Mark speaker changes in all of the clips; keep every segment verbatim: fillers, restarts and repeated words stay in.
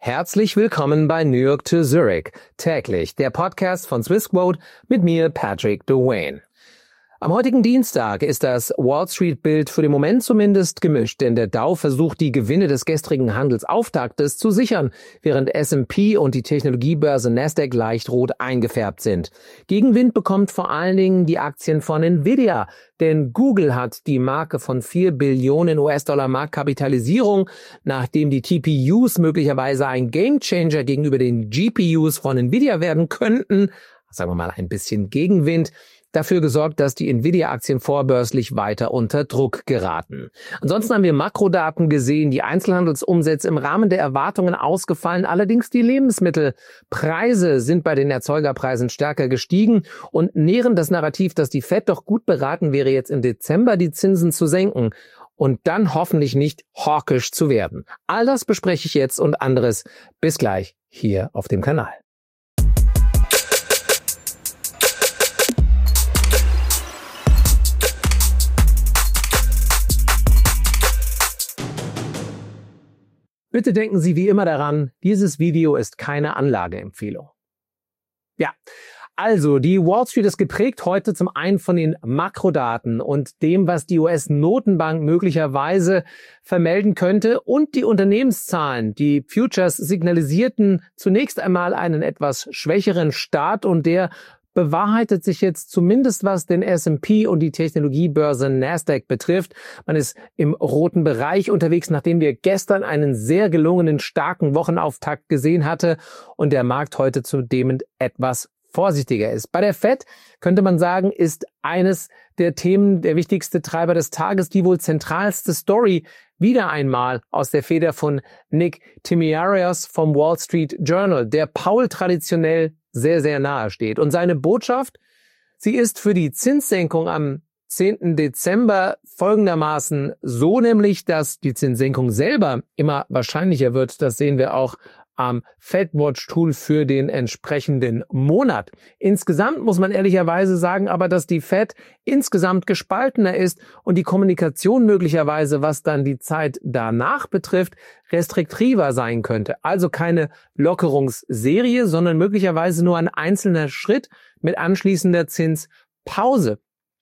Speaker 1: Herzlich willkommen bei New York to Zurich, täglich der Podcast von Swissquote mit mir, Patrick Dwayne. Am heutigen Dienstag ist das Wall Street-Bild für den Moment zumindest gemischt, denn der Dow versucht, die Gewinne des gestrigen Handelsauftaktes zu sichern, während S und P und die Technologiebörse Nasdaq leicht rot eingefärbt sind. Gegenwind bekommt vor allen Dingen die Aktien von Nvidia, denn Google hat die Marke von vier Billionen U S-Dollar Marktkapitalisierung, nachdem die T P Us möglicherweise ein Gamechanger gegenüber den G P Us von Nvidia werden könnten, sagen wir mal ein bisschen Gegenwind, dafür gesorgt, dass die Nvidia-Aktien vorbörslich weiter unter Druck geraten. Ansonsten haben wir Makrodaten gesehen, die Einzelhandelsumsätze im Rahmen der Erwartungen ausgefallen, allerdings die Lebensmittelpreise sind bei den Erzeugerpreisen stärker gestiegen und nähren das Narrativ, dass die Fed doch gut beraten wäre, jetzt im Dezember die Zinsen zu senken und dann hoffentlich nicht hawkisch zu werden. All das bespreche ich jetzt und anderes. Bis gleich hier auf dem Kanal. Bitte denken Sie wie immer daran, dieses Video ist keine Anlageempfehlung. Ja, also die Wall Street ist geprägt heute zum einen von den Makrodaten und dem, was die U S-Notenbank möglicherweise vermelden könnte und die Unternehmenszahlen. Die Futures signalisierten zunächst einmal einen etwas schwächeren Start und der bewahrheitet sich jetzt zumindest, was den S und P und die Technologiebörse Nasdaq betrifft. Man ist im roten Bereich unterwegs, nachdem wir gestern einen sehr gelungenen, starken Wochenauftakt gesehen hatte und der Markt heute zudem etwas vorsichtiger ist. Bei der Fed könnte man sagen, ist eines der Themen der wichtigste Treiber des Tages, die wohl zentralste Story, wieder einmal aus der Feder von Nick Timiraos vom Wall Street Journal, der Powell traditionell sehr, sehr nahe steht. Und seine Botschaft, sie ist für die Zinssenkung am zehnten Dezember folgendermaßen so, nämlich, dass die Zinssenkung selber immer wahrscheinlicher wird. Das sehen wir auch am FedWatch-Tool für den entsprechenden Monat. Insgesamt muss man ehrlicherweise sagen, aber dass die Fed insgesamt gespaltener ist und die Kommunikation möglicherweise, was dann die Zeit danach betrifft, restriktiver sein könnte. Also keine Lockerungsserie, sondern möglicherweise nur ein einzelner Schritt mit anschließender Zinspause.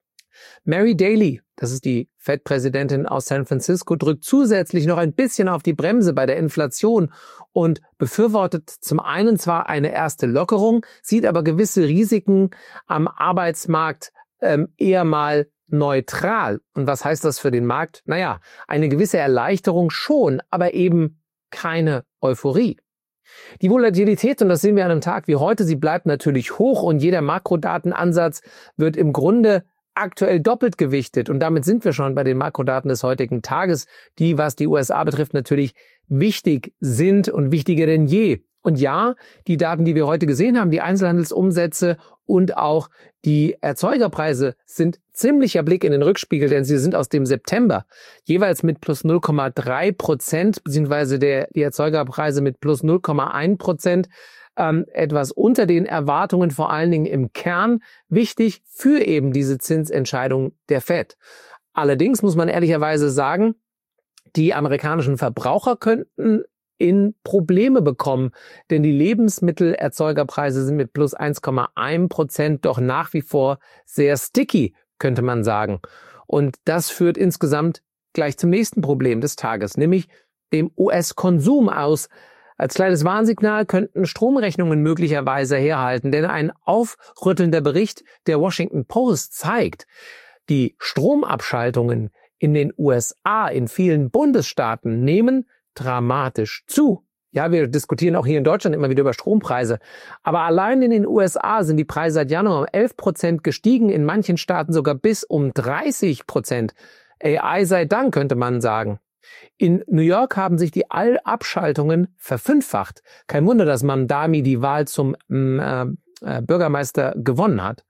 Speaker 1: Mary Daly, das ist die Fed-Präsidentin aus San Francisco, drückt zusätzlich noch ein bisschen auf die Bremse bei der Inflation und befürwortet zum einen zwar eine erste Lockerung, sieht aber gewisse Risiken am Arbeitsmarkt ähm, eher mal neutral. Und was heißt das für den Markt? Naja, eine gewisse Erleichterung schon, aber eben keine Euphorie. Die Volatilität, und das sehen wir an einem Tag wie heute, sie bleibt natürlich hoch und jeder Makrodatenansatz wird im Grunde aktuell doppelt gewichtet und damit sind wir schon bei den Makrodaten des heutigen Tages, die, was die U S A betrifft, natürlich wichtig sind und wichtiger denn je. Und ja, die Daten, die wir heute gesehen haben, die Einzelhandelsumsätze und auch die Erzeugerpreise sind ziemlicher Blick in den Rückspiegel, denn sie sind aus dem September jeweils mit plus null Komma drei Prozent, beziehungsweise der, die Erzeugerpreise mit plus null Komma eins Prozent, ähm, etwas unter den Erwartungen, vor allen Dingen im Kern, wichtig für eben diese Zinsentscheidung der Fed. Allerdings muss man ehrlicherweise sagen, die amerikanischen Verbraucher könnten in Probleme bekommen, denn die Lebensmittelerzeugerpreise sind mit plus eins Komma eins Prozent doch nach wie vor sehr sticky, könnte man sagen. Und das führt insgesamt gleich zum nächsten Problem des Tages, nämlich dem U S-Konsum aus. Als kleines Warnsignal könnten Stromrechnungen möglicherweise herhalten, denn ein aufrüttelnder Bericht der Washington Post zeigt, die Stromabschaltungen in den U S A, in vielen Bundesstaaten, nehmen dramatisch zu. Ja, wir diskutieren auch hier in Deutschland immer wieder über Strompreise. Aber allein in den U S A sind die Preise seit Januar um elf Prozent gestiegen, in manchen Staaten sogar bis um dreißig Prozent. A I sei Dank, könnte man sagen. In New York haben sich die Abschaltungen verfünffacht. Kein Wunder, dass Mamdani die Wahl zum äh, äh, Bürgermeister gewonnen hat.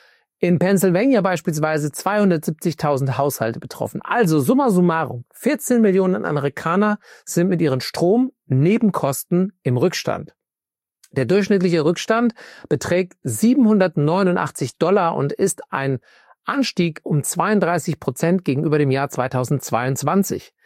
Speaker 1: In Pennsylvania beispielsweise zweihundertsiebzigtausend Haushalte betroffen. Also summa summarum, vierzehn Millionen Amerikaner sind mit ihren Stromnebenkosten im Rückstand. Der durchschnittliche Rückstand beträgt siebenhundertneunundachtzig Dollar und ist ein Anstieg um zweiunddreißig Prozent gegenüber dem Jahr zweitausendzweiundzwanzig.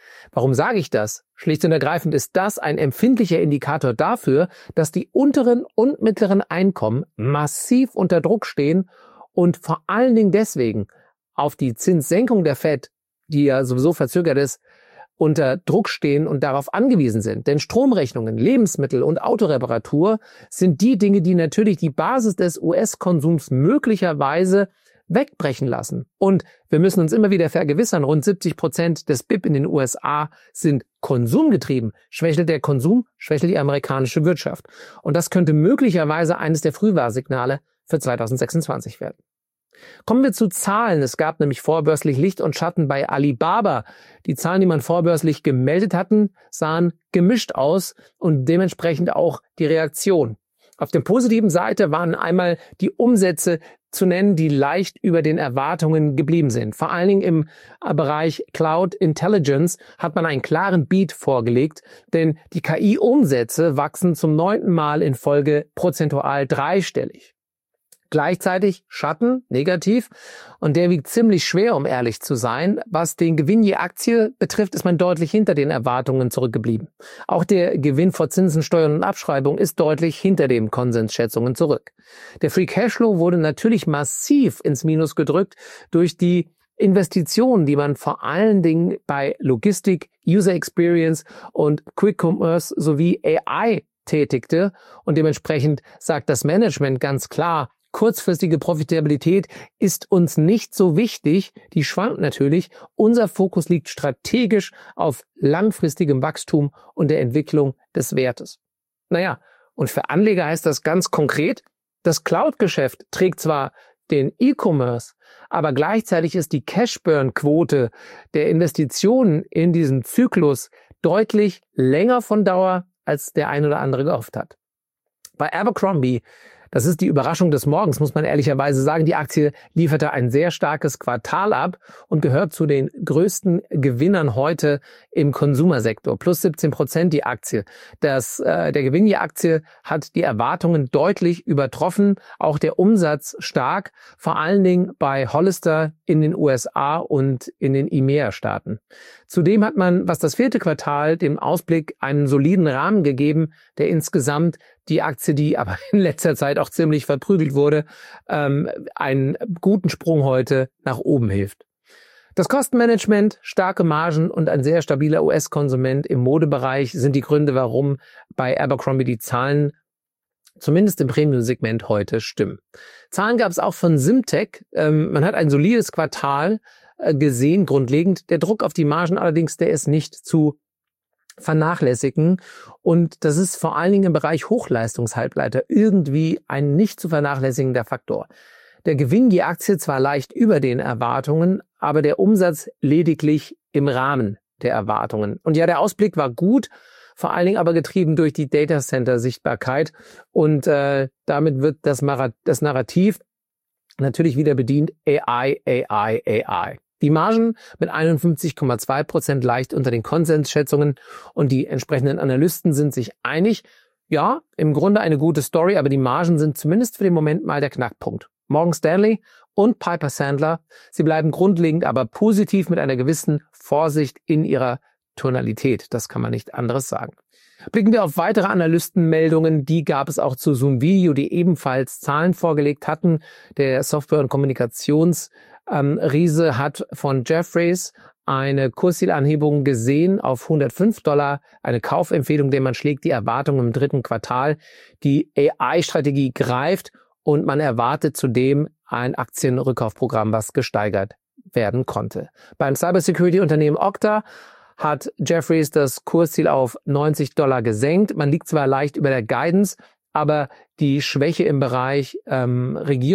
Speaker 1: Warum sage ich das? Schlicht und ergreifend ist das ein empfindlicher Indikator dafür, dass die unteren und mittleren Einkommen massiv unter Druck stehen und vor allen Dingen deswegen auf die Zinssenkung der Fed, die ja sowieso verzögert ist, unter Druck stehen und darauf angewiesen sind. Denn Stromrechnungen, Lebensmittel und Autoreparatur sind die Dinge, die natürlich die Basis des U S-Konsums möglicherweise wegbrechen lassen. Und wir müssen uns immer wieder vergewissern, rund siebzig Prozent des B I P in den U S A sind konsumgetrieben. Schwächelt der Konsum, schwächelt die amerikanische Wirtschaft. Und das könnte möglicherweise eines der Frühwarnsignale für zweitausendsechsundzwanzig werden. Kommen wir zu Zahlen. Es gab nämlich vorbörslich Licht und Schatten bei Alibaba. Die Zahlen, die man vorbörslich gemeldet hatten, sahen gemischt aus und dementsprechend auch die Reaktion. Auf der positiven Seite waren einmal die Umsätze zu nennen, die leicht über den Erwartungen geblieben sind. Vor allen Dingen im Bereich Cloud Intelligence hat man einen klaren Beat vorgelegt, denn die K I-Umsätze wachsen zum neunten Mal in Folge prozentual dreistellig. Gleichzeitig Schatten, negativ, und der wiegt ziemlich schwer, um ehrlich zu sein. Was den Gewinn je Aktie betrifft, ist man deutlich hinter den Erwartungen zurückgeblieben. Auch der Gewinn vor Zinsen, Steuern und Abschreibung ist deutlich hinter den Konsensschätzungen zurück. Der Free Cashflow wurde natürlich massiv ins Minus gedrückt durch die Investitionen, die man vor allen Dingen bei Logistik, User Experience und Quick Commerce sowie A I tätigte. Und dementsprechend sagt das Management ganz klar, kurzfristige Profitabilität ist uns nicht so wichtig, die schwankt natürlich. Unser Fokus liegt strategisch auf langfristigem Wachstum und der Entwicklung des Wertes. Naja, und für Anleger heißt das ganz konkret, das Cloud-Geschäft trägt zwar den E-Commerce, aber gleichzeitig ist die Cash-Burn-Quote der Investitionen in diesem Zyklus deutlich länger von Dauer, als der ein oder andere gehofft hat. Bei Abercrombie, das ist die Überraschung des Morgens, muss man ehrlicherweise sagen. Die Aktie lieferte ein sehr starkes Quartal ab und gehört zu den größten Gewinnern heute im Konsumersektor. Plus siebzehn Prozent die Aktie. Das, äh, der Gewinn je Aktie hat die Erwartungen deutlich übertroffen. Auch der Umsatz stark, vor allen Dingen bei Hollister in den U S A und in den E M E A-Staaten. Zudem hat man, was das vierte Quartal, dem Ausblick einen soliden Rahmen gegeben, der insgesamt die Aktie, die aber in letzter Zeit auch ziemlich verprügelt wurde, ähm, einen guten Sprung heute nach oben hilft. Das Kostenmanagement, starke Margen und ein sehr stabiler U S-Konsument im Modebereich sind die Gründe, warum bei Abercrombie die Zahlen zumindest im Premium-Segment heute stimmen. Zahlen gab es auch von Simtech. Ähm, man hat ein solides Quartal äh, gesehen, grundlegend. Der Druck auf die Margen allerdings, der ist nicht zu vernachlässigen. Und das ist vor allen Dingen im Bereich Hochleistungshalbleiter irgendwie ein nicht zu vernachlässigender Faktor. Der Gewinn je Aktie zwar leicht über den Erwartungen, aber der Umsatz lediglich im Rahmen der Erwartungen. Und ja, der Ausblick war gut, vor allen Dingen aber getrieben durch die Datacenter-Sichtbarkeit. Und äh, damit wird das, Mar- das Narrativ natürlich wieder bedient, A I, A I, A I. Die Margen mit einundfünfzig Komma zwei Prozent leicht unter den Konsensschätzungen und die entsprechenden Analysten sind sich einig. Ja, im Grunde eine gute Story, aber die Margen sind zumindest für den Moment mal der Knackpunkt. Morgan Stanley und Piper Sandler, sie bleiben grundlegend aber positiv mit einer gewissen Vorsicht in ihrer Tonalität. Das kann man nicht anderes sagen. Blicken wir auf weitere Analystenmeldungen, die gab es auch zu Zoom Video, die ebenfalls Zahlen vorgelegt hatten. Der Software- und Kommunikations Ähm, Riese hat von Jefferies eine Kurszielanhebung gesehen auf hundertfünf Dollar, eine Kaufempfehlung, der man schlägt die Erwartungen im dritten Quartal. Die A I-Strategie greift und man erwartet zudem ein Aktienrückkaufprogramm, was gesteigert werden konnte. Beim Cybersecurity-Unternehmen Okta hat Jefferies das Kursziel auf neunzig Dollar gesenkt. Man liegt zwar leicht über der Guidance, aber die Schwäche im Bereich ähm,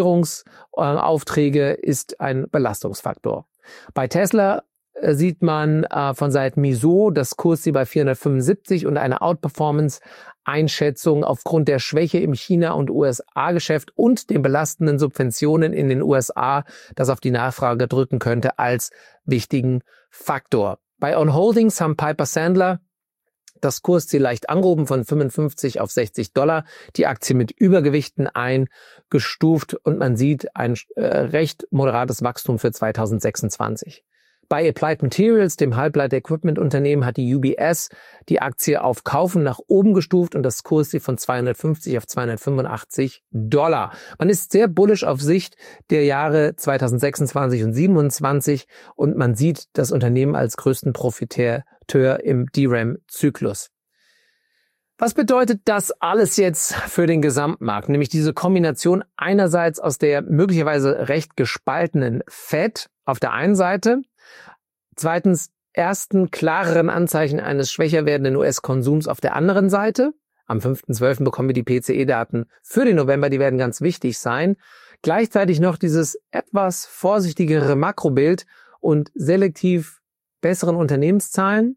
Speaker 1: Regierungsaufträge äh, ist ein Belastungsfaktor. Bei Tesla äh, sieht man äh, von Seiten Mizuho das Kursziel bei vierhundertfünfundsiebzig und eine Outperformance-Einschätzung aufgrund der Schwäche im China- und U S A-Geschäft und den belastenden Subventionen in den U S A, das auf die Nachfrage drücken könnte, als wichtigen Faktor. Bei On Holdings haben Piper Sandler das Kursziel leicht angehoben von fünfundfünfzig auf sechzig Dollar, die Aktie mit Übergewichten eingestuft und man sieht ein äh, recht moderates Wachstum für zweitausendsechsundzwanzig. Bei Applied Materials, dem Halbleiter-Equipment-Unternehmen, hat die U B S die Aktie auf Kaufen nach oben gestuft und das Kursziel von zweihundertfünfzig auf zweihundertfünfundachtzig Dollar. Man ist sehr bullish auf Sicht der Jahre zweitausendsechsundzwanzig und zweitausendsiebenundzwanzig und man sieht das Unternehmen als größten Profiteur im D RAM-Zyklus. Was bedeutet das alles jetzt für den Gesamtmarkt? Nämlich diese Kombination einerseits aus der möglicherweise recht gespaltenen Fed auf der einen Seite, zweitens ersten klareren Anzeichen eines schwächer werdenden U S-Konsums auf der anderen Seite. Am fünften zwölften bekommen wir die P C E-Daten für den November, die werden ganz wichtig sein. Gleichzeitig noch dieses etwas vorsichtigere Makrobild und selektiv besseren Unternehmenszahlen.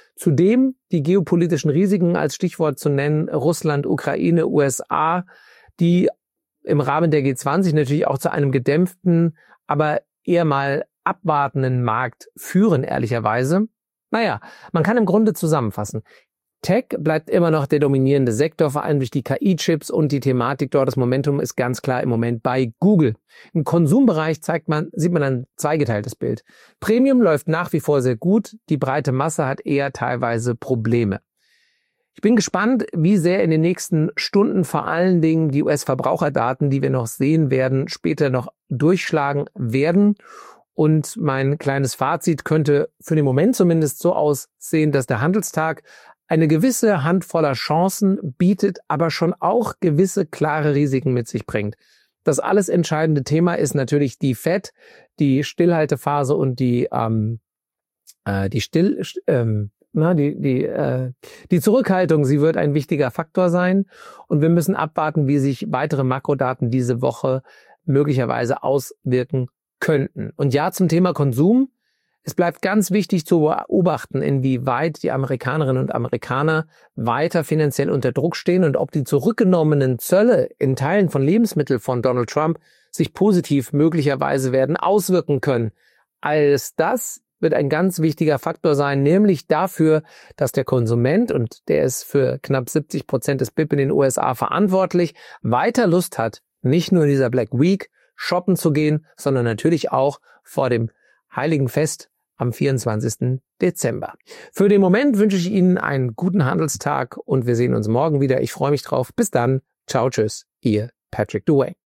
Speaker 1: Zudem die geopolitischen Risiken als Stichwort zu nennen, Russland, Ukraine, U S A, die im Rahmen der G zwanzig natürlich auch zu einem gedämpften, aber eher mal abwartenden Markt führen, ehrlicherweise. Naja, man kann im Grunde zusammenfassen. Tech bleibt immer noch der dominierende Sektor, vor allem durch die K I-Chips und die Thematik dort. Das Momentum ist ganz klar im Moment bei Google. Im Konsumbereich zeigt man, sieht man ein zweigeteiltes Bild. Premium läuft nach wie vor sehr gut, die breite Masse hat eher teilweise Probleme. Ich bin gespannt, wie sehr in den nächsten Stunden vor allen Dingen die U S-Verbraucherdaten, die wir noch sehen werden, später noch durchschlagen werden. Und mein kleines Fazit könnte für den Moment zumindest so aussehen, dass der Handelstag eine gewisse Handvoller Chancen bietet, aber schon auch gewisse klare Risiken mit sich bringt. Das alles entscheidende Thema ist natürlich die Fed, die Stillhaltephase und die ähm, äh, die Still ähm, na, die die äh, die Zurückhaltung. Sie wird ein wichtiger Faktor sein und wir müssen abwarten, wie sich weitere Makrodaten diese Woche möglicherweise auswirken könnten. Und ja, zum Thema Konsum. Es bleibt ganz wichtig zu beobachten, inwieweit die Amerikanerinnen und Amerikaner weiter finanziell unter Druck stehen und ob die zurückgenommenen Zölle in Teilen von Lebensmitteln von Donald Trump sich positiv möglicherweise werden auswirken können. Alles das wird ein ganz wichtiger Faktor sein, nämlich dafür, dass der Konsument, und der ist für knapp siebzig Prozent des B I P in den U S A verantwortlich, weiter Lust hat, nicht nur in dieser Black Week shoppen zu gehen, sondern natürlich auch vor dem Heiligen Fest am vierundzwanzigsten Dezember. Für den Moment wünsche ich Ihnen einen guten Handelstag und wir sehen uns morgen wieder. Ich freue mich drauf. Bis dann. Ciao, tschüss. Ihr Patrick Duane.